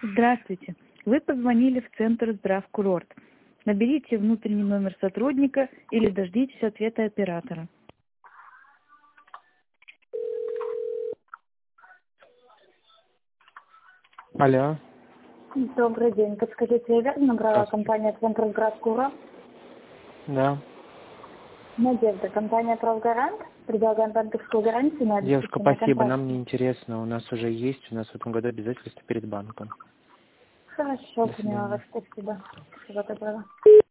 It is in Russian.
Здравствуйте. Вы позвонили в Центр Здравкурорт. Наберите внутренний номер сотрудника или дождитесь ответа оператора. Алло. Добрый день. Подскажите, я верно набрала Здравствуйте. компания Центр Здравкурорт? Да. Надежда, компания «Правгарант». Предлагаем банковскую гарантию на Девушка, обеспечение спасибо, контракта. нам не интересно. У нас уже есть, у нас в этом году обязательства перед банком. Хорошо, До поняла свидания. вас. Спасибо. Всего доброго.